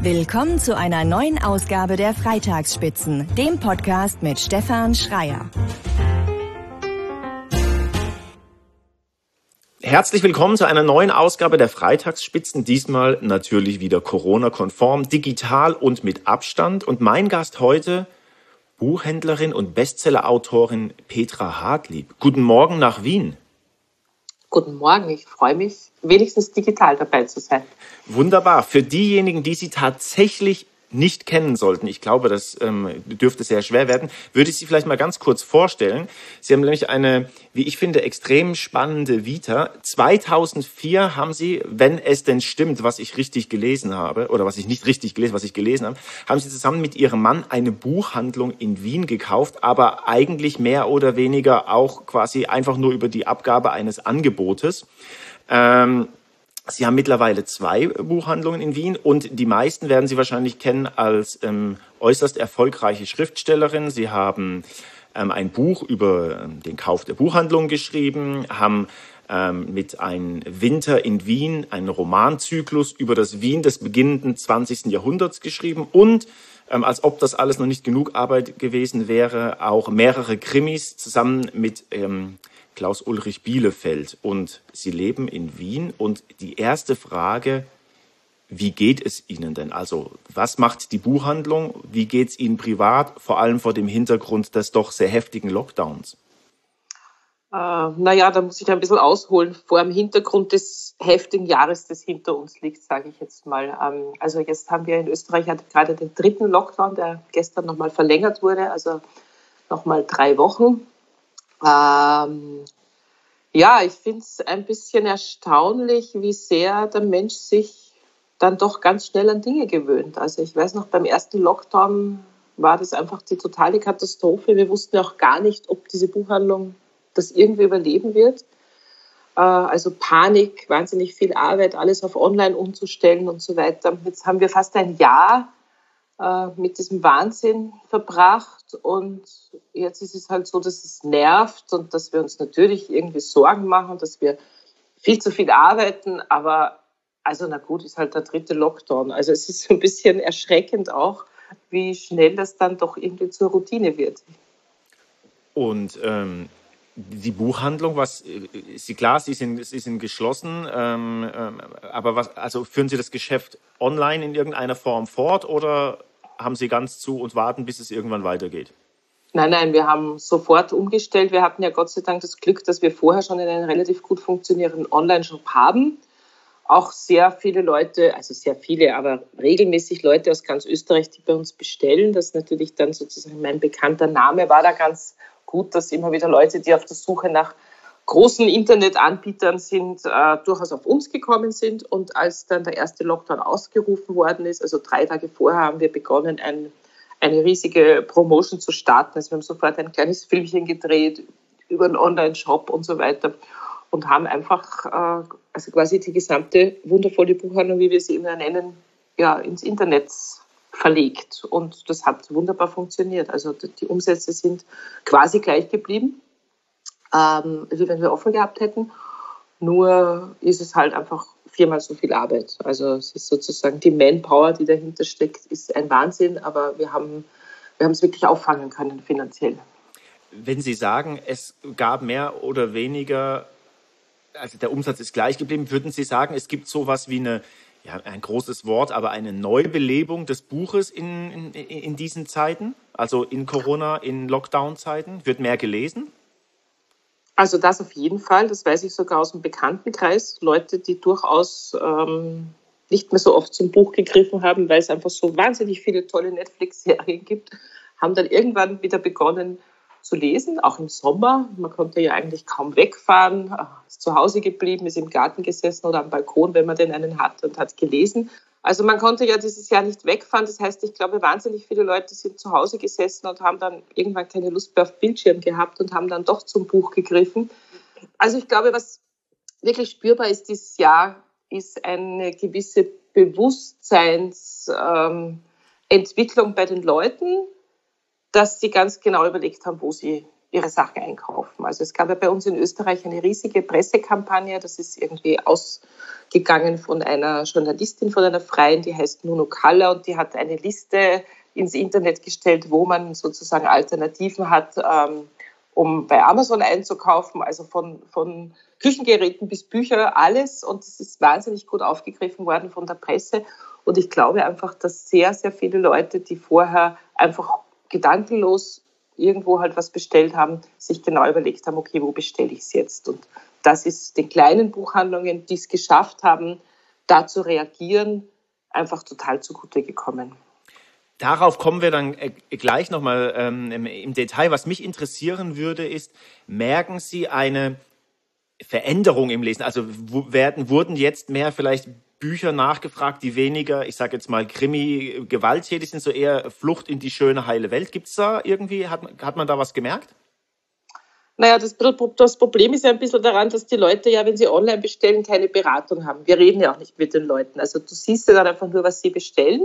Willkommen zu einer neuen Ausgabe der Freitagsspitzen, dem Podcast mit Stefan Schreier. Herzlich willkommen zu einer neuen Ausgabe der Freitagsspitzen, diesmal natürlich wieder Corona-konform, digital und mit Abstand. Und mein Gast heute, Buchhändlerin und Bestseller-Autorin Petra Hartlieb. Guten Morgen nach Wien. Guten Morgen, ich freue mich, wenigstens digital dabei zu sein. Wunderbar. Für diejenigen, die Sie tatsächlich nicht kennen sollten, ich glaube, das dürfte sehr schwer werden, würde ich Sie vielleicht mal ganz kurz vorstellen. Sie haben nämlich eine, wie ich finde, extrem spannende Vita. 2004 haben Sie, wenn es denn stimmt, was ich richtig gelesen habe, oder was ich nicht richtig gelesen, was ich gelesen habe, haben Sie zusammen mit Ihrem Mann eine Buchhandlung in Wien gekauft, aber eigentlich mehr oder weniger auch quasi einfach nur über die Abgabe eines Angebotes. Sie haben mittlerweile 2 Buchhandlungen in Wien und die meisten werden Sie wahrscheinlich kennen als äußerst erfolgreiche Schriftstellerin. Sie haben ein Buch über den Kauf der Buchhandlung geschrieben, haben mit Ein Winter in Wien einen Romanzyklus über das Wien des beginnenden 20. Jahrhunderts geschrieben und, als ob das alles noch nicht genug Arbeit gewesen wäre, auch mehrere Krimis zusammen mit Klaus-Ulrich Bielefeld. Und Sie leben in Wien. Und die erste Frage, wie geht es Ihnen denn? Also, was macht die Buchhandlung? Wie geht es Ihnen privat? Vor allem vor dem Hintergrund des doch sehr heftigen Lockdowns. Da muss ich ein bisschen ausholen. Vor dem Hintergrund des heftigen Jahres, das hinter uns liegt, sage ich jetzt mal. Also jetzt haben wir in Österreich gerade den 3. Lockdown, der gestern nochmal verlängert wurde, also nochmal 3 Wochen. Ich finde es ein bisschen erstaunlich, wie sehr der Mensch sich dann doch ganz schnell an Dinge gewöhnt. Also ich weiß noch, beim ersten Lockdown war das einfach die totale Katastrophe. Wir wussten ja auch gar nicht, ob diese Buchhandlung das irgendwie überleben wird. Also Panik, wahnsinnig viel Arbeit, alles auf Online umzustellen und so weiter. Jetzt haben wir fast ein Jahr mit diesem Wahnsinn verbracht und jetzt ist es halt so, dass es nervt und dass wir uns natürlich irgendwie Sorgen machen, dass wir viel zu viel arbeiten, aber ist halt der 3. Lockdown. Also es ist so ein bisschen erschreckend auch, wie schnell das dann doch irgendwie zur Routine wird. Und die Buchhandlung, ist klar, Sie sind geschlossen, aber führen Sie das Geschäft online in irgendeiner Form fort oder haben Sie ganz zu und warten, bis es irgendwann weitergeht? Nein, wir haben sofort umgestellt. Wir hatten ja Gott sei Dank das Glück, dass wir vorher schon einen relativ gut funktionierenden Online-Shop haben. Auch sehr viele Leute, also sehr viele, aber regelmäßig Leute aus ganz Österreich, die bei uns bestellen. Das ist natürlich dann sozusagen mein bekannter Name, war da ganz gut, dass immer wieder Leute, die auf der Suche nach großen Internetanbietern sind, durchaus auf uns gekommen sind. Und als dann der erste Lockdown ausgerufen worden ist, also 3 Tage vorher, haben wir begonnen, eine riesige Promotion zu starten. Also wir haben sofort ein kleines Filmchen gedreht über einen Online-Shop und so weiter und haben einfach quasi die gesamte wundervolle Buchhandlung, wie wir sie immer nennen, ins Internet verlegt. Und das hat wunderbar funktioniert. Also die Umsätze sind quasi gleich geblieben, wie wenn wir offen gehabt hätten. Nur ist es halt einfach 4-mal so viel Arbeit. Also es ist sozusagen die Manpower, die dahinter steckt, ist ein Wahnsinn, aber wir haben es wirklich auffangen können finanziell. Wenn Sie sagen, es gab mehr oder weniger, also der Umsatz ist gleich geblieben, würden Sie sagen, es gibt sowas wie ein großes Wort, aber eine Neubelebung des Buches in diesen Zeiten, also in Corona, in Lockdown-Zeiten? Wird mehr gelesen? Also das auf jeden Fall, das weiß ich sogar aus dem Bekanntenkreis. Leute, die durchaus nicht mehr so oft zum Buch gegriffen haben, weil es einfach so wahnsinnig viele tolle Netflix-Serien gibt, haben dann irgendwann wieder begonnen zu lesen, auch im Sommer. Man konnte ja eigentlich kaum wegfahren, ist zu Hause geblieben, ist im Garten gesessen oder am Balkon, wenn man denn einen hat, und hat gelesen. Also man konnte ja dieses Jahr nicht wegfahren. Das heißt, ich glaube, wahnsinnig viele Leute sind zu Hause gesessen und haben dann irgendwann keine Lust mehr auf Bildschirm gehabt und haben dann doch zum Buch gegriffen. Also ich glaube, was wirklich spürbar ist dieses Jahr, ist eine gewisse Bewusstseinsentwicklung bei den Leuten, dass sie ganz genau überlegt haben, wo sie ihre Sachen einkaufen. Also es gab ja bei uns in Österreich eine riesige Pressekampagne, das ist irgendwie ausgegangen von einer Journalistin, von einer Freien, die heißt Nuno Kalla, und die hat eine Liste ins Internet gestellt, wo man sozusagen Alternativen hat, um bei Amazon einzukaufen, also von Küchengeräten bis Bücher, alles. Und es ist wahnsinnig gut aufgegriffen worden von der Presse. Und ich glaube einfach, dass sehr, sehr viele Leute, die vorher einfach gedankenlos irgendwo halt was bestellt haben, sich genau überlegt haben, okay, wo bestelle ich es jetzt? Und das ist den kleinen Buchhandlungen, die es geschafft haben, da zu reagieren, einfach total zugute gekommen. Darauf kommen wir dann gleich nochmal im Detail. Was mich interessieren würde, ist, merken Sie eine Veränderung im Lesen? Also wurden jetzt mehr vielleicht Bücher nachgefragt, die weniger, ich sage jetzt mal, Krimi, gewalttätig sind, so eher Flucht in die schöne, heile Welt? Gibt es da irgendwie, hat man da was gemerkt? Naja, das Problem ist ja ein bisschen daran, dass die Leute ja, wenn sie online bestellen, keine Beratung haben. Wir reden ja auch nicht mit den Leuten. Also du siehst ja dann einfach nur, was sie bestellen.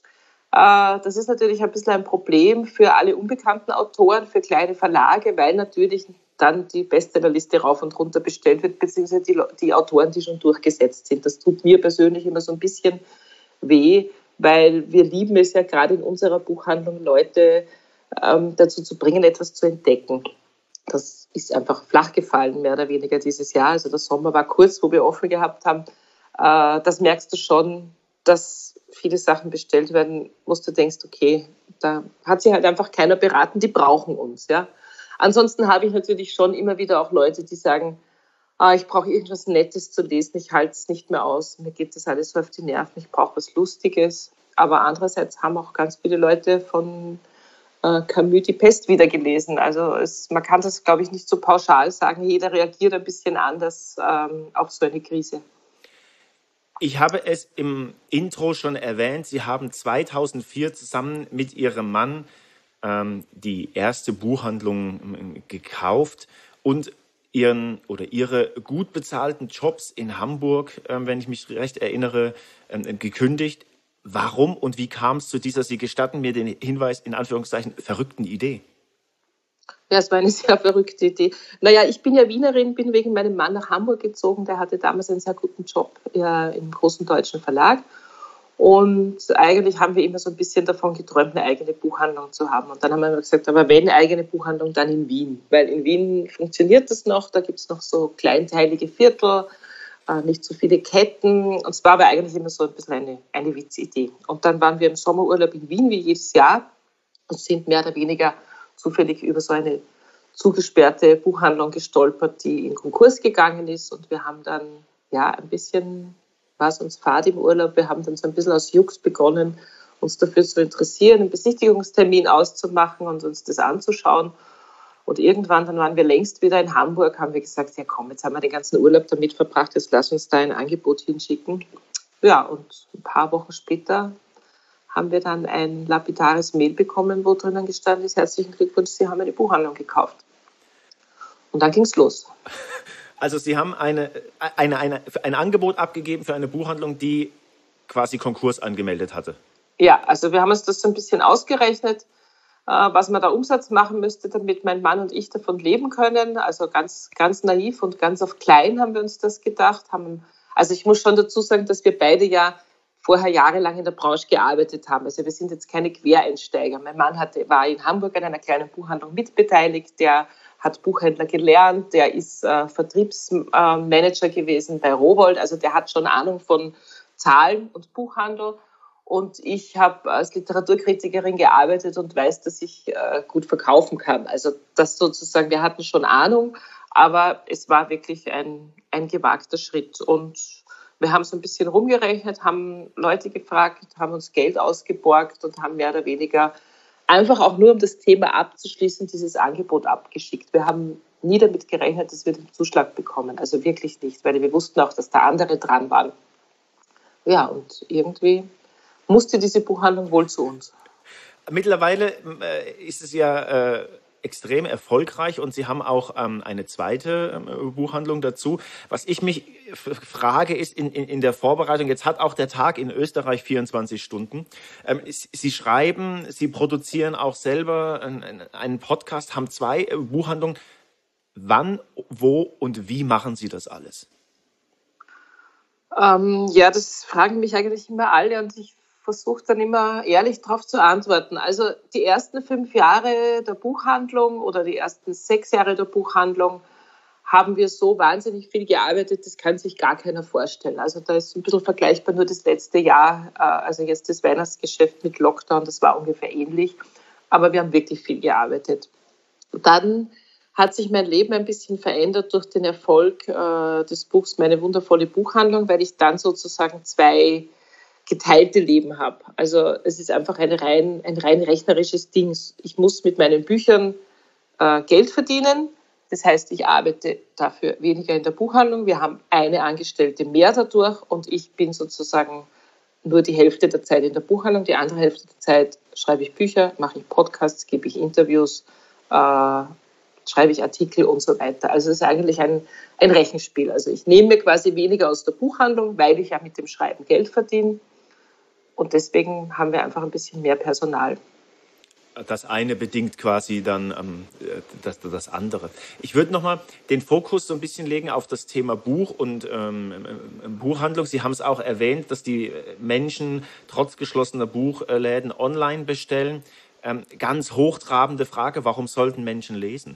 Das ist natürlich ein bisschen ein Problem für alle unbekannten Autoren, für kleine Verlage, weil natürlich dann die Bestsellerliste rauf und runter bestellt wird, beziehungsweise die Autoren, die schon durchgesetzt sind. Das tut mir persönlich immer so ein bisschen weh, weil wir lieben es ja gerade in unserer Buchhandlung, Leute dazu zu bringen, etwas zu entdecken. Das ist einfach flach gefallen, mehr oder weniger dieses Jahr. Also der Sommer war kurz, wo wir offen gehabt haben. Das merkst du schon, dass viele Sachen bestellt werden, wo du denkst, okay, da hat sich halt einfach keiner beraten, die brauchen uns. Ja. Ansonsten habe ich natürlich schon immer wieder auch Leute, die sagen, ich brauche irgendwas Nettes zu lesen, ich halte es nicht mehr aus, mir geht das alles so auf die Nerven, ich brauche was Lustiges. Aber andererseits haben auch ganz viele Leute von Camus die Pest wieder gelesen. Also man kann das, glaube ich, nicht so pauschal sagen. Jeder reagiert ein bisschen anders auf so eine Krise. Ich habe es im Intro schon erwähnt, Sie haben 2004 zusammen mit Ihrem Mann die erste Buchhandlung gekauft und Ihre gut bezahlten Jobs in Hamburg, wenn ich mich recht erinnere, gekündigt. Warum und wie kam es zu dieser, Sie gestatten mir den Hinweis, in Anführungszeichen, verrückten Idee? Ja, es war eine sehr verrückte Idee. Naja, ich bin ja Wienerin, bin wegen meinem Mann nach Hamburg gezogen. Der hatte damals einen sehr guten Job im großen deutschen Verlag. Und eigentlich haben wir immer so ein bisschen davon geträumt, eine eigene Buchhandlung zu haben. Und dann haben wir immer gesagt, aber wenn eine eigene Buchhandlung, dann in Wien. Weil in Wien funktioniert das noch, da gibt es noch so kleinteilige Viertel, nicht so viele Ketten. Und es war aber eigentlich immer so ein bisschen eine Witzidee. Und dann waren wir im Sommerurlaub in Wien, wie jedes Jahr, und sind mehr oder weniger zufällig über so eine zugesperrte Buchhandlung gestolpert, die in Konkurs gegangen ist. Und wir haben dann ein bisschen, war es uns fad im Urlaub, wir haben dann so ein bisschen aus Jux begonnen, uns dafür zu interessieren, einen Besichtigungstermin auszumachen und uns das anzuschauen. Und irgendwann, dann waren wir längst wieder in Hamburg, haben wir gesagt, ja komm, jetzt haben wir den ganzen Urlaub damit verbracht, jetzt lass uns da ein Angebot hinschicken. Ja, und ein paar Wochen später haben wir dann ein lapidares Mail bekommen, wo drinnen gestanden ist, herzlichen Glückwunsch, Sie haben eine Buchhandlung gekauft. Und dann ging es los. Also Sie haben ein Angebot abgegeben für eine Buchhandlung, die quasi Konkurs angemeldet hatte. Ja, also wir haben uns das so ein bisschen ausgerechnet, was man da Umsatz machen müsste, damit mein Mann und ich davon leben können. Also ganz, ganz naiv und ganz auf klein haben wir uns das gedacht. Also ich muss schon dazu sagen, dass wir beide ja vorher jahrelang in der Branche gearbeitet haben. Also wir sind jetzt keine Quereinsteiger. Mein Mann war in Hamburg an einer kleinen Buchhandlung mitbeteiligt, der hat Buchhändler gelernt, der ist Vertriebsmanager gewesen bei Rowohlt, also der hat schon Ahnung von Zahlen und Buchhandel. Und ich habe als Literaturkritikerin gearbeitet und weiß, dass ich gut verkaufen kann. Also das sozusagen, wir hatten schon Ahnung, aber es war wirklich ein gewagter Schritt. Und wir haben so ein bisschen rumgerechnet, haben Leute gefragt, haben uns Geld ausgeborgt und haben mehr oder weniger einfach auch nur, um das Thema abzuschließen, dieses Angebot abgeschickt. Wir haben nie damit gerechnet, dass wir den Zuschlag bekommen. Also wirklich nicht, weil wir wussten auch, dass da andere dran waren. Ja, und irgendwie musste diese Buchhandlung wohl zu uns. Mittlerweile ist es ja extrem erfolgreich und Sie haben auch eine zweite Buchhandlung dazu. Was ich mich frage, ist in der Vorbereitung, jetzt hat auch der Tag in Österreich 24 Stunden. Sie schreiben, Sie produzieren auch selber einen Podcast, haben zwei Buchhandlungen. Wann, wo und wie machen Sie das alles? Ja, das fragen mich eigentlich immer alle und ich versuche dann immer ehrlich darauf zu antworten. Also die ersten 5 Jahre der Buchhandlung oder die ersten 6 Jahre der Buchhandlung haben wir so wahnsinnig viel gearbeitet, das kann sich gar keiner vorstellen. Also da ist ein bisschen vergleichbar nur das letzte Jahr, also jetzt das Weihnachtsgeschäft mit Lockdown, das war ungefähr ähnlich. Aber wir haben wirklich viel gearbeitet. Dann hat sich mein Leben ein bisschen verändert durch den Erfolg des Buchs Meine wundervolle Buchhandlung, weil ich dann sozusagen 2 geteilte Leben habe. Also es ist einfach ein rein rechnerisches Ding. Ich muss mit meinen Büchern Geld verdienen. Das heißt, ich arbeite dafür weniger in der Buchhandlung. Wir haben eine Angestellte mehr dadurch und ich bin sozusagen nur die Hälfte der Zeit in der Buchhandlung. Die andere Hälfte der Zeit schreibe ich Bücher, mache ich Podcasts, gebe ich Interviews, schreibe ich Artikel und so weiter. Also es ist eigentlich ein Rechenspiel. Also ich nehme mir quasi weniger aus der Buchhandlung, weil ich ja mit dem Schreiben Geld verdiene. Und deswegen haben wir einfach ein bisschen mehr Personal. Das eine bedingt quasi dann das andere. Ich würde nochmal den Fokus so ein bisschen legen auf das Thema Buch und Buchhandlung. Sie haben es auch erwähnt, dass die Menschen trotz geschlossener Buchläden online bestellen. Ganz hochtrabende Frage, warum sollten Menschen lesen?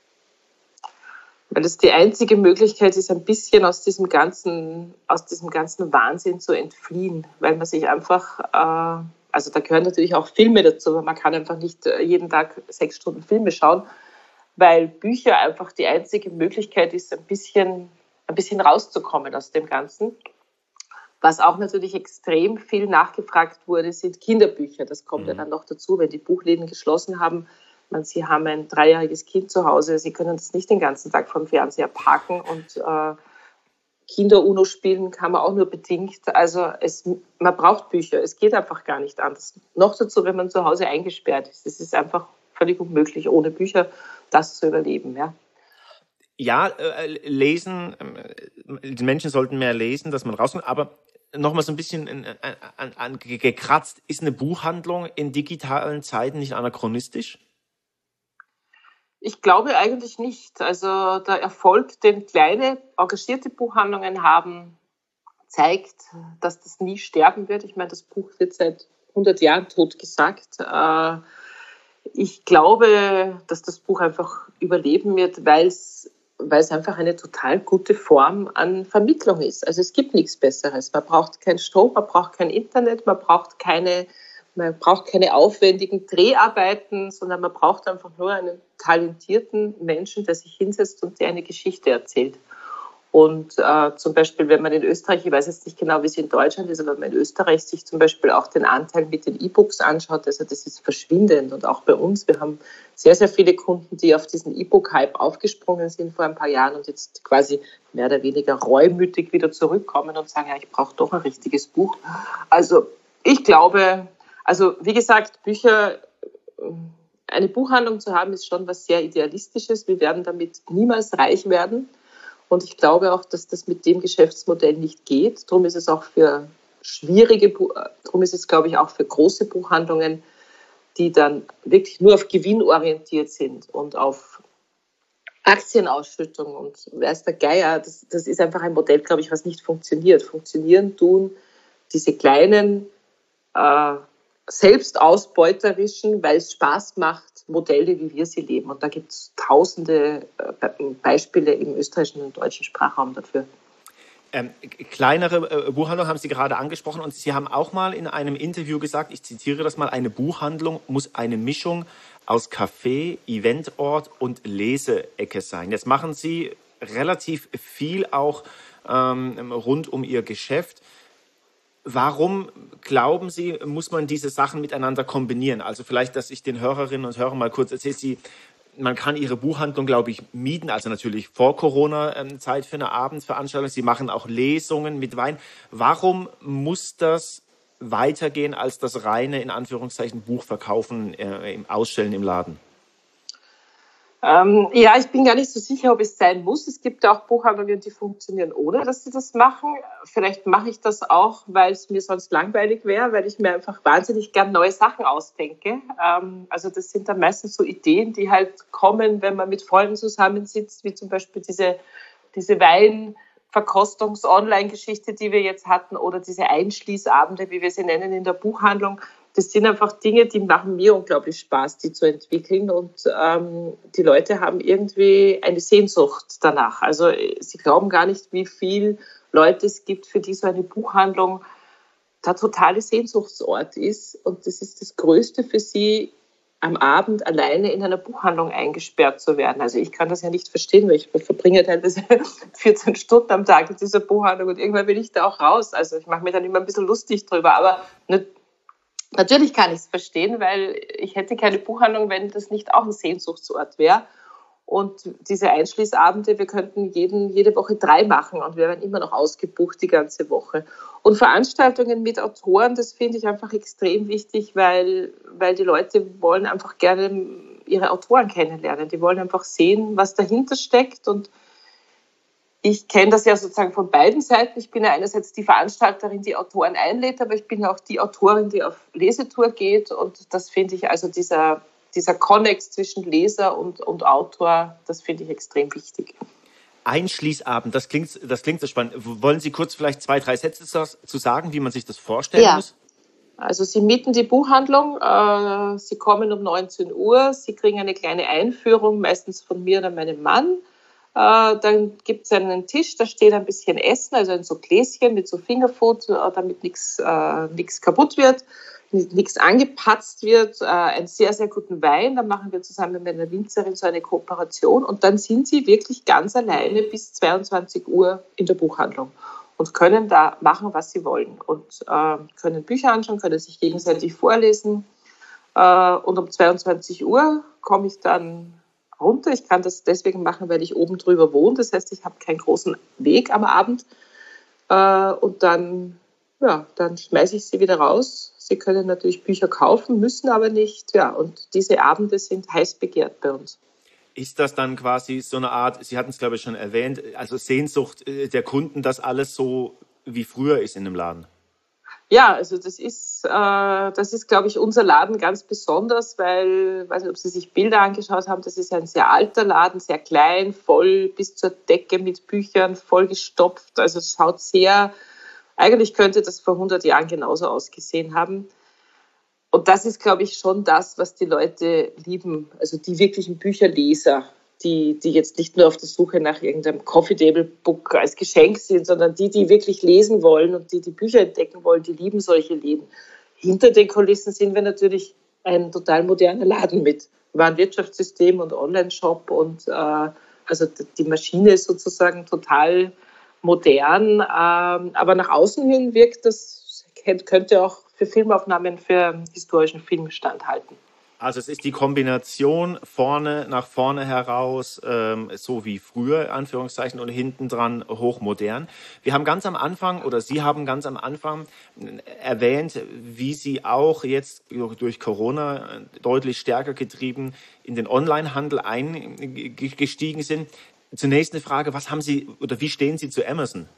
Weil das die einzige Möglichkeit ist, ein bisschen aus diesem ganzen Wahnsinn zu entfliehen, weil man sich einfach, also da gehören natürlich auch Filme dazu, aber man kann einfach nicht jeden Tag 6 Stunden Filme schauen, weil Bücher einfach die einzige Möglichkeit ist, ein bisschen rauszukommen aus dem Ganzen. Was auch natürlich extrem viel nachgefragt wurde, sind Kinderbücher. Das kommt ja dann noch dazu, wenn die Buchläden geschlossen haben. Sie haben ein 3-jähriges Kind zu Hause, Sie können das nicht den ganzen Tag vom Fernseher parken und Kinder-Uno spielen kann man auch nur bedingt. Also man braucht Bücher, es geht einfach gar nicht anders. Noch dazu, wenn man zu Hause eingesperrt ist. Es ist einfach völlig unmöglich, ohne Bücher das zu überleben. Ja, lesen, die Menschen sollten mehr lesen, dass man rauskommt, aber nochmal so ein bisschen gekratzt, ist eine Buchhandlung in digitalen Zeiten nicht anachronistisch? Ich glaube eigentlich nicht. Also der Erfolg, den kleine, engagierte Buchhandlungen haben, zeigt, dass das nie sterben wird. Ich meine, das Buch wird seit 100 Jahren totgesagt. Ich glaube, dass das Buch einfach überleben wird, weil es einfach eine total gute Form an Vermittlung ist. Also es gibt nichts Besseres. Man braucht keinen Strom, man braucht kein Internet, man braucht keine aufwendigen Dreharbeiten, sondern man braucht einfach nur einen talentierten Menschen, der sich hinsetzt und der eine Geschichte erzählt. Und zum Beispiel, wenn man in Österreich, ich weiß jetzt nicht genau, wie es in Deutschland ist, aber wenn man in Österreich sich zum Beispiel auch den Anteil mit den E-Books anschaut, also das ist verschwindend. Und auch bei uns, wir haben sehr, sehr viele Kunden, die auf diesen E-Book-Hype aufgesprungen sind vor ein paar Jahren und jetzt quasi mehr oder weniger reumütig wieder zurückkommen und sagen, ja, ich brauche doch ein richtiges Buch. Also ich glaube, wie gesagt, Bücher, eine Buchhandlung zu haben, ist schon was sehr Idealistisches. Wir werden damit niemals reich werden. Und ich glaube auch, dass das mit dem Geschäftsmodell nicht geht. Darum ist es auch glaube ich, auch für große Buchhandlungen, die dann wirklich nur auf Gewinn orientiert sind und auf Aktienausschüttung und weiß der Geier. Das ist einfach ein Modell, glaube ich, was nicht funktioniert. Funktionieren tun diese kleinen, selbstausbeuterischen, weil es Spaß macht, Modelle, wie wir sie leben. Und da gibt es tausende Beispiele im österreichischen und deutschen Sprachraum dafür. Kleinere Buchhandlungen haben Sie gerade angesprochen und Sie haben auch mal in einem Interview gesagt, ich zitiere das mal, eine Buchhandlung muss eine Mischung aus Café, Eventort und Leseecke sein. Jetzt machen Sie relativ viel auch rund um Ihr Geschäft. Warum, glauben Sie, muss man diese Sachen miteinander kombinieren? Also vielleicht, dass ich den Hörerinnen und Hörern mal kurz erzähle, man kann Ihre Buchhandlung, glaube ich, mieten, also natürlich vor Corona-Zeit für eine Abendveranstaltung. Sie machen auch Lesungen mit Wein. Warum muss das weitergehen als das reine, in Anführungszeichen, Buchverkaufen, Ausstellen im Laden? Ja, ich bin gar nicht so sicher, ob es sein muss. Es gibt ja auch Buchhandlungen, die funktionieren, ohne dass sie das machen. Vielleicht mache ich das auch, weil es mir sonst langweilig wäre, weil ich mir einfach wahnsinnig gern neue Sachen ausdenke. Also das sind dann meistens so Ideen, die halt kommen, wenn man mit Freunden zusammensitzt, wie zum Beispiel diese Weinverkostungs-Online-Geschichte, die wir jetzt hatten, oder diese Einschließabende, wie wir sie nennen in der Buchhandlung. Das sind einfach Dinge, die machen mir unglaublich Spaß, die zu entwickeln. Und die Leute haben irgendwie eine Sehnsucht danach. Also sie glauben gar nicht, wie viele Leute es gibt, für die so eine Buchhandlung der totale Sehnsuchtsort ist. Und das ist das Größte für sie, am Abend alleine in einer Buchhandlung eingesperrt zu werden. Also ich kann das ja nicht verstehen, weil ich verbringe teilweise 14 Stunden am Tag in dieser Buchhandlung und irgendwann will ich da auch raus. Also ich mache mir dann immer ein bisschen lustig drüber, aber natürlich kann ich es verstehen, weil ich hätte keine Buchhandlung, wenn das nicht auch ein Sehnsuchtsort wäre. Und diese Einschließabende, wir könnten jede Woche 3 machen und wir werden immer noch ausgebucht die ganze Woche. Und Veranstaltungen mit Autoren, das finde ich einfach extrem wichtig, weil die Leute wollen einfach gerne ihre Autoren kennenlernen. Die wollen einfach sehen, was dahinter steckt. Und ich kenne das ja sozusagen von beiden Seiten. Ich bin ja einerseits die Veranstalterin, die Autoren einlädt, aber ich bin ja auch die Autorin, die auf Lesetour geht. Und das finde ich, also dieser Konnex zwischen Leser und Autor, das finde ich extrem wichtig. Einschließabend, das klingt so spannend. Wollen Sie kurz vielleicht 2, 3 Sätze zu sagen, wie man sich das vorstellen muss? Also Sie mieten die Buchhandlung, Sie kommen um 19 Uhr, Sie kriegen eine kleine Einführung, meistens von mir oder meinem Mann. Dann gibt es einen Tisch, da steht ein bisschen Essen, also in so Gläschen mit so Fingerfood, damit nichts kaputt wird, nichts angepatzt wird, einen sehr, sehr guten Wein. Da machen wir zusammen mit einer Winzerin so eine Kooperation und dann sind sie wirklich ganz alleine bis 22 Uhr in der Buchhandlung und können da machen, was sie wollen und können Bücher anschauen, können sich gegenseitig vorlesen und um 22 Uhr komme ich dann runter. Ich kann das deswegen machen, weil ich oben drüber wohne. Das heißt, ich habe keinen großen Weg am Abend. Und dann schmeiße ich sie wieder raus. Sie können natürlich Bücher kaufen, müssen aber nicht. Ja, und diese Abende sind heiß begehrt bei uns. Ist das dann quasi so eine Art, Sie hatten es glaube ich schon erwähnt, also Sehnsucht der Kunden, dass alles so wie früher ist in dem Laden? Ja, also das ist, glaube ich, unser Laden ganz besonders, weil, ich weiß nicht, ob Sie sich Bilder angeschaut haben, das ist ein sehr alter Laden, sehr klein, voll bis zur Decke mit Büchern, voll gestopft. Also es schaut eigentlich könnte das vor 100 Jahren genauso ausgesehen haben. Und das ist, glaube ich, schon das, was die Leute lieben, also die wirklichen Bücherleser, die jetzt nicht nur auf der Suche nach irgendeinem Coffee-Table-Book als Geschenk sind, sondern die wirklich lesen wollen und die Bücher entdecken wollen, die lieben solche Läden. Hinter den Kulissen sind wir natürlich ein total moderner Laden mit Warenwirtschaftssystem und Online-Shop und also die Maschine ist sozusagen total modern, aber nach außen hin wirkt das, könnte auch für Filmaufnahmen, für historischen Film standhalten. Also es ist die Kombination nach vorne heraus, so wie früher, Anführungszeichen, und hinten dran hochmodern. Wir haben ganz am Anfang, oder Sie haben ganz am Anfang erwähnt, wie Sie auch jetzt durch Corona deutlich stärker getrieben in den Onlinehandel eingestiegen sind. Zunächst eine Frage, was haben Sie oder wie stehen Sie zu Amazon?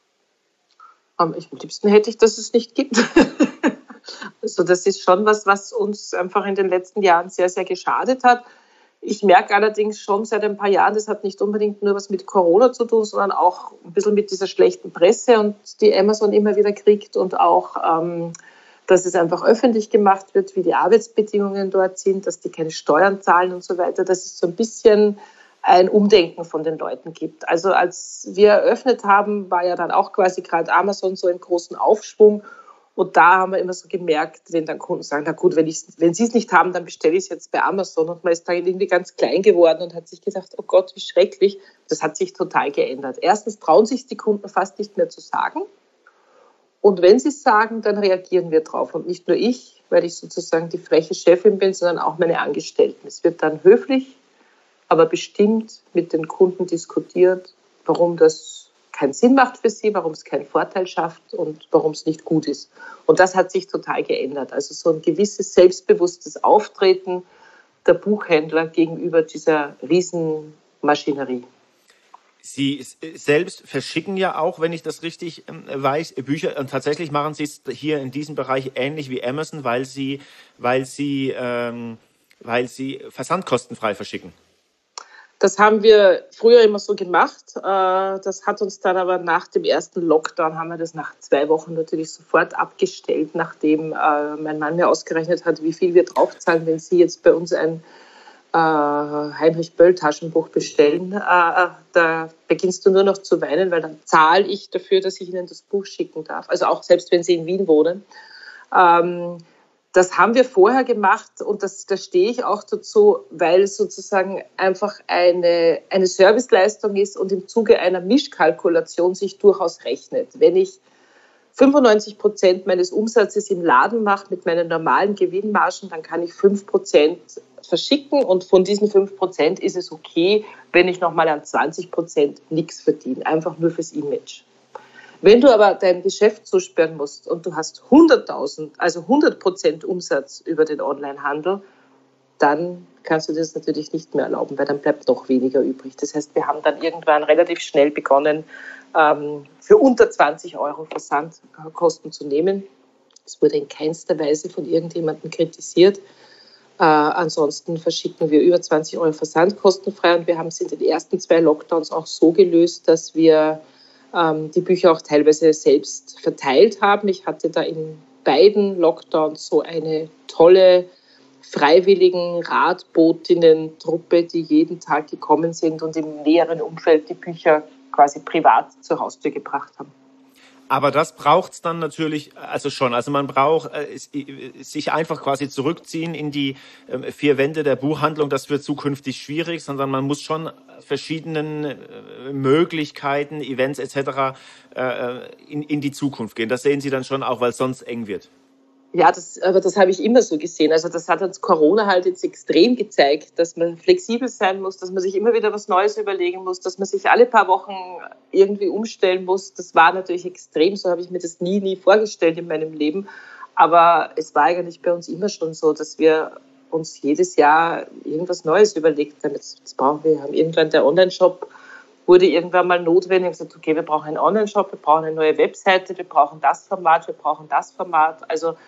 Am liebsten hätte ich, dass es nicht gibt. Also das ist schon was uns einfach in den letzten Jahren sehr, sehr geschadet hat. Ich merke allerdings schon seit ein paar Jahren, das hat nicht unbedingt nur was mit Corona zu tun, sondern auch ein bisschen mit dieser schlechten Presse und die Amazon immer wieder kriegt und auch, dass es einfach öffentlich gemacht wird, wie die Arbeitsbedingungen dort sind, dass die keine Steuern zahlen und so weiter. Dass es so ein bisschen ein Umdenken von den Leuten gibt. Also als wir eröffnet haben, war ja dann auch quasi gerade Amazon so im großen Aufschwung. Und da haben wir immer so gemerkt, wenn dann Kunden sagen, na gut, wenn Sie es nicht haben, dann bestelle ich es jetzt bei Amazon. Und man ist da irgendwie ganz klein geworden und hat sich gedacht, oh Gott, wie schrecklich. Das hat sich total geändert. Erstens trauen sich die Kunden fast nicht mehr zu sagen. Und wenn sie es sagen, dann reagieren wir drauf. Und nicht nur ich, weil ich sozusagen die freche Chefin bin, sondern auch meine Angestellten. Es wird dann höflich, aber bestimmt mit den Kunden diskutiert, warum das keinen Sinn macht für sie, warum es keinen Vorteil schafft und warum es nicht gut ist. Und das hat sich total geändert. Also so ein gewisses selbstbewusstes Auftreten, der Buchhändler gegenüber dieser Riesenmaschinerie. Sie selbst verschicken ja auch, wenn ich das richtig weiß, Bücher. Und tatsächlich machen Sie es hier in diesem Bereich ähnlich wie Amazon, weil Sie versandkostenfrei verschicken. Das haben wir früher immer so gemacht. Das hat uns dann aber nach dem ersten Lockdown, haben wir das nach 2 Wochen natürlich sofort abgestellt, nachdem mein Mann mir ausgerechnet hat, wie viel wir draufzahlen, wenn Sie jetzt bei uns ein Heinrich Böll Taschenbuch bestellen. Da beginnst du nur noch zu weinen, weil dann zahle ich dafür, dass ich Ihnen das Buch schicken darf. Also auch selbst, wenn Sie in Wien wohnen. Das haben wir vorher gemacht und da stehe ich auch dazu, weil es sozusagen einfach eine Serviceleistung ist und im Zuge einer Mischkalkulation sich durchaus rechnet. Wenn ich 95% meines Umsatzes im Laden mache mit meinen normalen Gewinnmargen, dann kann ich 5% verschicken und von diesen 5% ist es okay, wenn ich nochmal an 20% nichts verdiene, einfach nur fürs Image. Wenn du aber dein Geschäft zusperren musst und du hast 100.000, also 100% Umsatz über den Onlinehandel, dann kannst du dir das natürlich nicht mehr erlauben, weil dann bleibt noch weniger übrig. Das heißt, wir haben dann irgendwann relativ schnell begonnen, für unter 20 € Versandkosten zu nehmen. Es wurde in keinster Weise von irgendjemandem kritisiert. Ansonsten verschicken wir über 20 € versandkostenfrei und wir haben es in den ersten 2 Lockdowns auch so gelöst, dass wir die Bücher auch teilweise selbst verteilt haben. Ich hatte da in beiden Lockdowns so eine tolle freiwilligen Radbotinnen-Truppe, die jeden Tag gekommen sind und im näheren Umfeld die Bücher quasi privat zur Haustür gebracht haben. Aber das braucht's dann natürlich, also schon. Also man braucht sich einfach quasi zurückziehen in die 4 Wände der Buchhandlung. Das wird zukünftig schwierig, sondern man muss schon verschiedenen Möglichkeiten, Events etc. In die Zukunft gehen. Das sehen Sie dann schon auch, weil es sonst eng wird. Ja, aber das habe ich immer so gesehen. Also das hat uns Corona halt jetzt extrem gezeigt, dass man flexibel sein muss, dass man sich immer wieder was Neues überlegen muss, dass man sich alle paar Wochen irgendwie umstellen muss. Das war natürlich extrem, so habe ich mir das nie vorgestellt in meinem Leben. Aber es war eigentlich bei uns immer schon so, dass wir uns jedes Jahr irgendwas Neues überlegt haben. Jetzt brauchen wir haben irgendwann der Online-Shop wurde irgendwann mal notwendig. Wir haben gesagt, okay, wir brauchen einen Online-Shop, wir brauchen eine neue Webseite, wir brauchen das Format, wir brauchen das Format. Also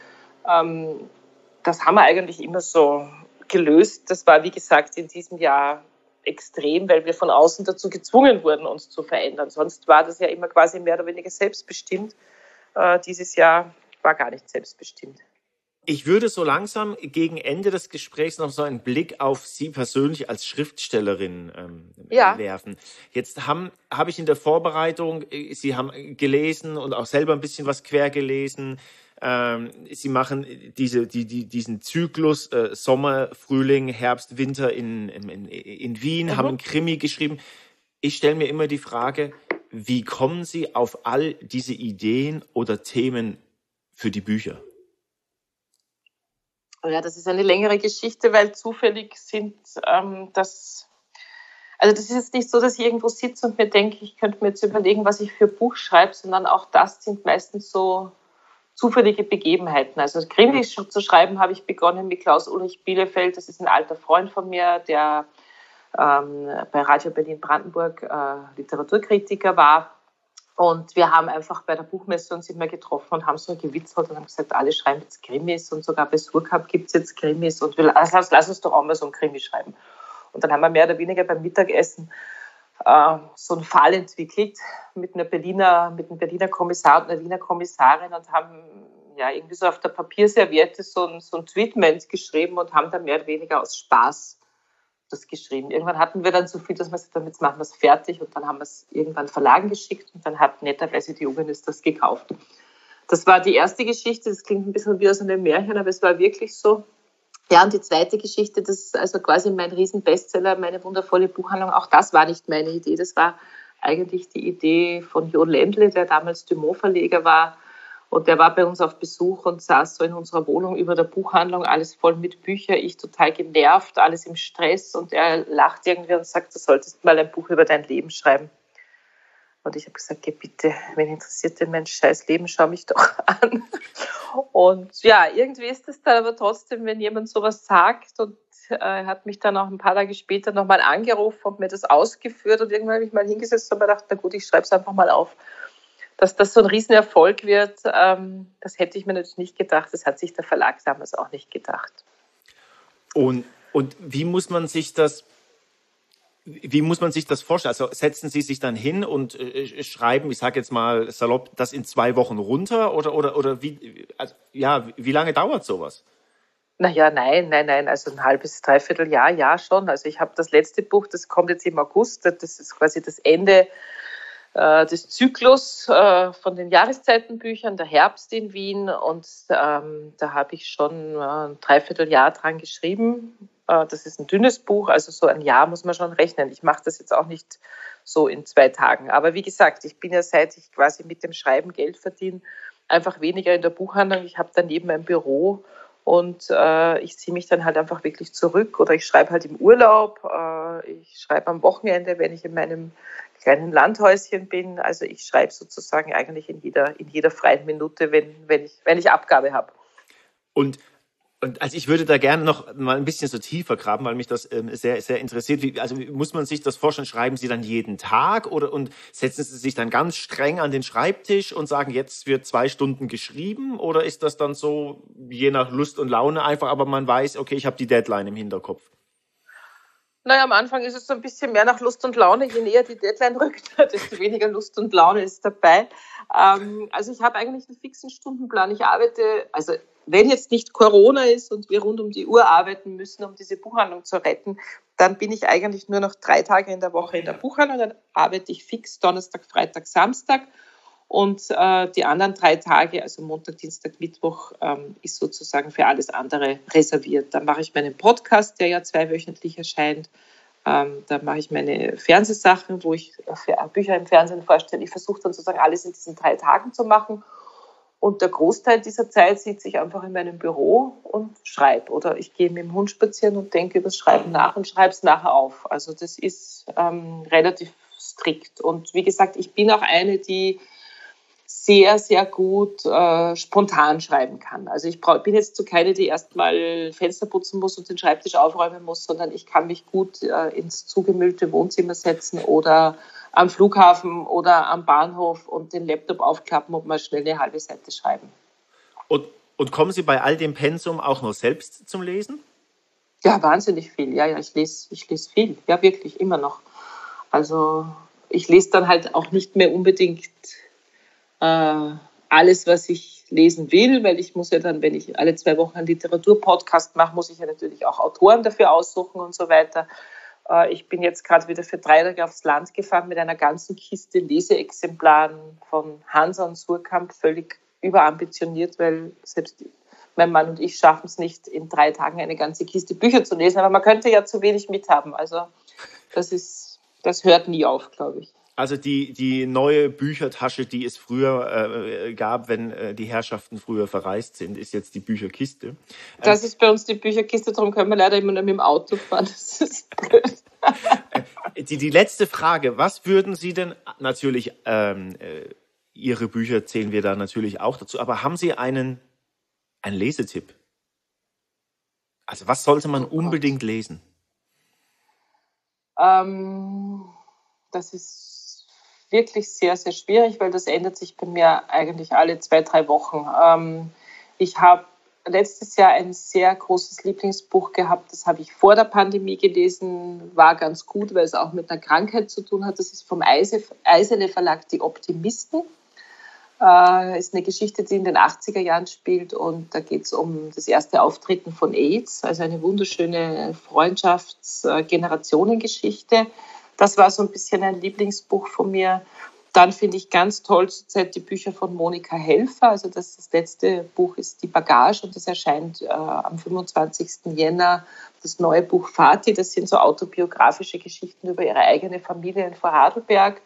das haben wir eigentlich immer so gelöst. Das war, wie gesagt, in diesem Jahr extrem, weil wir von außen dazu gezwungen wurden, uns zu verändern. Sonst war das ja immer quasi mehr oder weniger selbstbestimmt. Dieses Jahr war gar nicht selbstbestimmt. Ich würde so langsam gegen Ende des Gesprächs noch so einen Blick auf Sie persönlich als Schriftstellerin werfen. Jetzt habe ich in der Vorbereitung, Sie haben gelesen und auch selber ein bisschen was quer gelesen. Sie machen diesen Zyklus Sommer, Frühling, Herbst, Winter in Wien, haben einen Krimi geschrieben. Ich stelle mir immer die Frage, wie kommen Sie auf all diese Ideen oder Themen für die Bücher? Ja, das ist eine längere Geschichte, weil zufällig sind also das ist jetzt nicht so, dass ich irgendwo sitze und mir denke, ich könnte mir jetzt überlegen, was ich für ein Buch schreibe, sondern auch das sind meistens so zufällige Begebenheiten. Also Krimis zu schreiben habe ich begonnen mit Klaus-Ulrich Bielefeld. Das ist ein alter Freund von mir, der bei Radio Berlin-Brandenburg Literaturkritiker war. Und wir haben einfach bei der Buchmesse uns immer getroffen und haben so gewitzelt und haben gesagt, alle schreiben jetzt Krimis und sogar bei Surkamp gibt es jetzt Krimis und lass uns doch auch mal so ein Krimi schreiben. Und dann haben wir mehr oder weniger beim Mittagessen so einen Fall entwickelt mit einem Berliner Kommissar und einer Wiener Kommissarin und haben ja irgendwie so auf der Papierserviette so ein Tweetment geschrieben und haben dann mehr oder weniger aus Spaß das geschrieben. Irgendwann hatten wir dann so viel, dass wir gesagt haben, jetzt machen wir es fertig und dann haben wir es irgendwann Verlagen geschickt und dann hat netterweise die Johannes das gekauft. Das war die erste Geschichte, das klingt ein bisschen wie aus einem Märchen, aber es war wirklich so. Ja, und die zweite Geschichte, das ist also quasi mein Riesenbestseller, meine wundervolle Buchhandlung. Auch das war nicht meine Idee. Das war eigentlich die Idee von Jo Ländle, der damals Dumont-Verleger war. Und der war bei uns auf Besuch und saß so in unserer Wohnung über der Buchhandlung, alles voll mit Büchern, ich total genervt, alles im Stress. Und er lacht irgendwie und sagt, du solltest mal ein Buch über dein Leben schreiben. Und ich habe gesagt, geh bitte, wen interessiert denn mein scheiß Leben, schau mich doch an. Und ja, irgendwie ist es dann aber trotzdem, wenn jemand sowas sagt, und er hat mich dann auch ein paar Tage später nochmal angerufen und mir das ausgeführt, und irgendwann habe ich mal hingesetzt und mir gedacht, na gut, ich schreibe es einfach mal auf. Dass das so ein Riesenerfolg wird, das hätte ich mir natürlich nicht gedacht. Das hat sich der Verlag damals auch nicht gedacht. Und wie muss man sich das vorstellen? Also setzen Sie sich dann hin und schreiben, ich sage jetzt mal salopp, das in 2 Wochen runter oder wie? Also, ja, wie lange dauert sowas? Naja, nein. Also ein halbes, dreiviertel Jahr, ja schon. Also ich habe das letzte Buch, das kommt jetzt im August. Das ist quasi das Ende des Zyklus von den Jahreszeitenbüchern, der Herbst in Wien. Und da habe ich schon ein Dreivierteljahr dran geschrieben. Das ist ein dünnes Buch, also so ein Jahr muss man schon rechnen. Ich mache das jetzt auch nicht so in 2 Tagen. Aber wie gesagt, ich bin ja, seit ich quasi mit dem Schreiben Geld verdiene, einfach weniger in der Buchhandlung. Ich habe daneben ein Büro und ich ziehe mich dann halt einfach wirklich zurück, oder ich schreibe halt im Urlaub. Ich schreibe am Wochenende, wenn ich in meinem kleinen Landhäuschen bin. Also ich schreibe sozusagen eigentlich in jeder freien Minute, wenn ich Abgabe habe. Und also ich würde da gerne noch mal ein bisschen so tiefer graben, weil mich das sehr, sehr interessiert. Wie muss man sich das vorstellen? Schreiben Sie dann jeden Tag und setzen Sie sich dann ganz streng an den Schreibtisch und sagen, jetzt wird 2 Stunden geschrieben? Oder ist das dann so, je nach Lust und Laune einfach, aber man weiß, okay, ich habe die Deadline im Hinterkopf? Naja, am Anfang ist es so ein bisschen mehr nach Lust und Laune. Je näher die Deadline rückt, desto weniger Lust und Laune ist dabei. Also ich habe eigentlich einen fixen Stundenplan. Ich arbeite, also wenn jetzt nicht Corona ist und wir rund um die Uhr arbeiten müssen, um diese Buchhandlung zu retten, dann bin ich eigentlich nur noch 3 Tage in der Woche in der Buchhandlung. Dann arbeite ich fix Donnerstag, Freitag, Samstag. Und die anderen 3 Tage, also Montag, Dienstag, Mittwoch, ist sozusagen für alles andere reserviert. Dann mache ich meinen Podcast, der ja 2-wöchentlich erscheint. Dann mache ich meine Fernsehsachen, wo ich Bücher im Fernsehen vorstelle. Ich versuche dann sozusagen alles in diesen 3 Tagen zu machen. Und der Großteil dieser Zeit sitze ich einfach in meinem Büro und schreibe. Oder ich gehe mit dem Hund spazieren und denke über das Schreiben nach und schreibe es nachher auf. Also das ist relativ strikt. Und wie gesagt, ich bin auch eine, die sehr, sehr gut spontan schreiben kann. Also ich bin jetzt so keine, die erstmal Fenster putzen muss und den Schreibtisch aufräumen muss, sondern ich kann mich gut ins zugemüllte Wohnzimmer setzen oder am Flughafen oder am Bahnhof und den Laptop aufklappen und mal schnell eine halbe Seite schreiben. Und kommen Sie bei all dem Pensum auch noch selbst zum Lesen? Ja, wahnsinnig viel. Ja, ich lese viel. Ja, wirklich, immer noch. Also ich lese dann halt auch nicht mehr unbedingt alles, was ich lesen will, weil ich muss ja dann, wenn ich alle 2 Wochen einen Literaturpodcast mache, muss ich ja natürlich auch Autoren dafür aussuchen und so weiter. Ich bin jetzt gerade wieder für 3 Tage aufs Land gefahren mit einer ganzen Kiste Leseexemplaren von Hansa und Surkamp, völlig überambitioniert, weil selbst mein Mann und ich schaffen es nicht, in 3 Tagen eine ganze Kiste Bücher zu lesen, aber man könnte ja zu wenig mithaben. Also das hört nie auf, glaube ich. Also die neue Büchertasche, die es früher gab, wenn die Herrschaften früher verreist sind, ist jetzt die Bücherkiste. Das ist bei uns die Bücherkiste, darum können wir leider immer nur mit dem Auto fahren. Das ist blöd. Die letzte Frage, was würden Sie denn natürlich, Ihre Bücher zählen wir da natürlich auch dazu, aber haben Sie einen Lesetipp? Also was sollte man unbedingt lesen? Das ist wirklich sehr, sehr schwierig, weil das ändert sich bei mir eigentlich alle 2, 3 Wochen. Ich habe letztes Jahr ein sehr großes Lieblingsbuch gehabt, das habe ich vor der Pandemie gelesen, war ganz gut, weil es auch mit einer Krankheit zu tun hat. Das ist vom Eisele Verlag, Die Optimisten. Ist eine Geschichte, die in den 80er Jahren spielt, und da geht es um das erste Auftreten von AIDS, also eine wunderschöne Freundschafts-Generationengeschichte. Das war so ein bisschen ein Lieblingsbuch von mir. Dann finde ich ganz toll zurzeit die Bücher von Monika Helfer. Also das letzte Buch ist Die Bagage, und das erscheint am 25. Jänner das neue Buch Vati. Das sind so autobiografische Geschichten über ihre eigene Familie in Vorarlberg.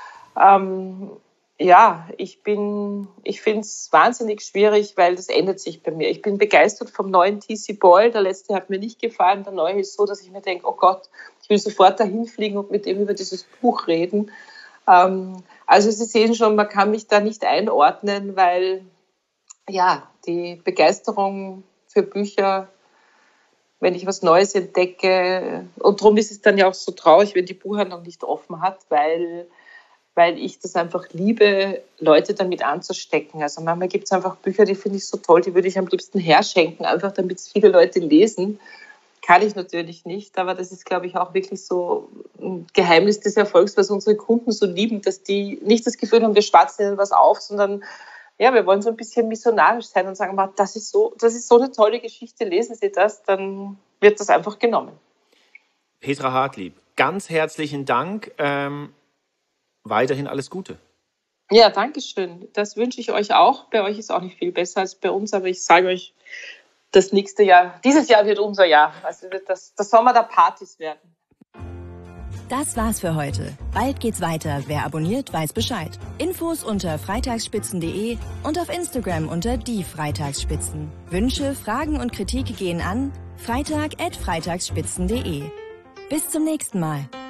Ja, ich finde es wahnsinnig schwierig, weil das ändert sich bei mir. Ich bin begeistert vom neuen T.C. Boyle. Der letzte hat mir nicht gefallen. Der neue ist so, dass ich mir denke, oh Gott, ich will sofort dahin fliegen und mit ihm über dieses Buch reden. Also Sie sehen schon, man kann mich da nicht einordnen, weil ja, die Begeisterung für Bücher, wenn ich was Neues entdecke, und darum ist es dann ja auch so traurig, wenn die Buchhandlung nicht offen hat, weil ich das einfach liebe, Leute damit anzustecken. Also manchmal gibt es einfach Bücher, die finde ich so toll, die würde ich am liebsten herschenken, einfach damit es viele Leute lesen. Kann ich natürlich nicht, aber das ist, glaube ich, auch wirklich so ein Geheimnis des Erfolgs, was unsere Kunden so lieben, dass die nicht das Gefühl haben, wir schwatzen ihnen was auf, sondern ja, wir wollen so ein bisschen missionarisch sein und sagen, das ist so eine tolle Geschichte, lesen Sie das, dann wird das einfach genommen. Petra Hartlieb, ganz herzlichen Dank. Weiterhin alles Gute. Ja, danke schön. Das wünsche ich euch auch. Bei euch ist auch nicht viel besser als bei uns, aber ich sage euch, das nächste Jahr, dieses Jahr wird unser Jahr. Also wird das Sommer der Partys werden. Das war's für heute. Bald geht's weiter. Wer abonniert, weiß Bescheid. Infos unter freitagsspitzen.de und auf Instagram unter die Freitagsspitzen. Wünsche, Fragen und Kritik gehen an freitag@freitagsspitzen.de. Bis zum nächsten Mal.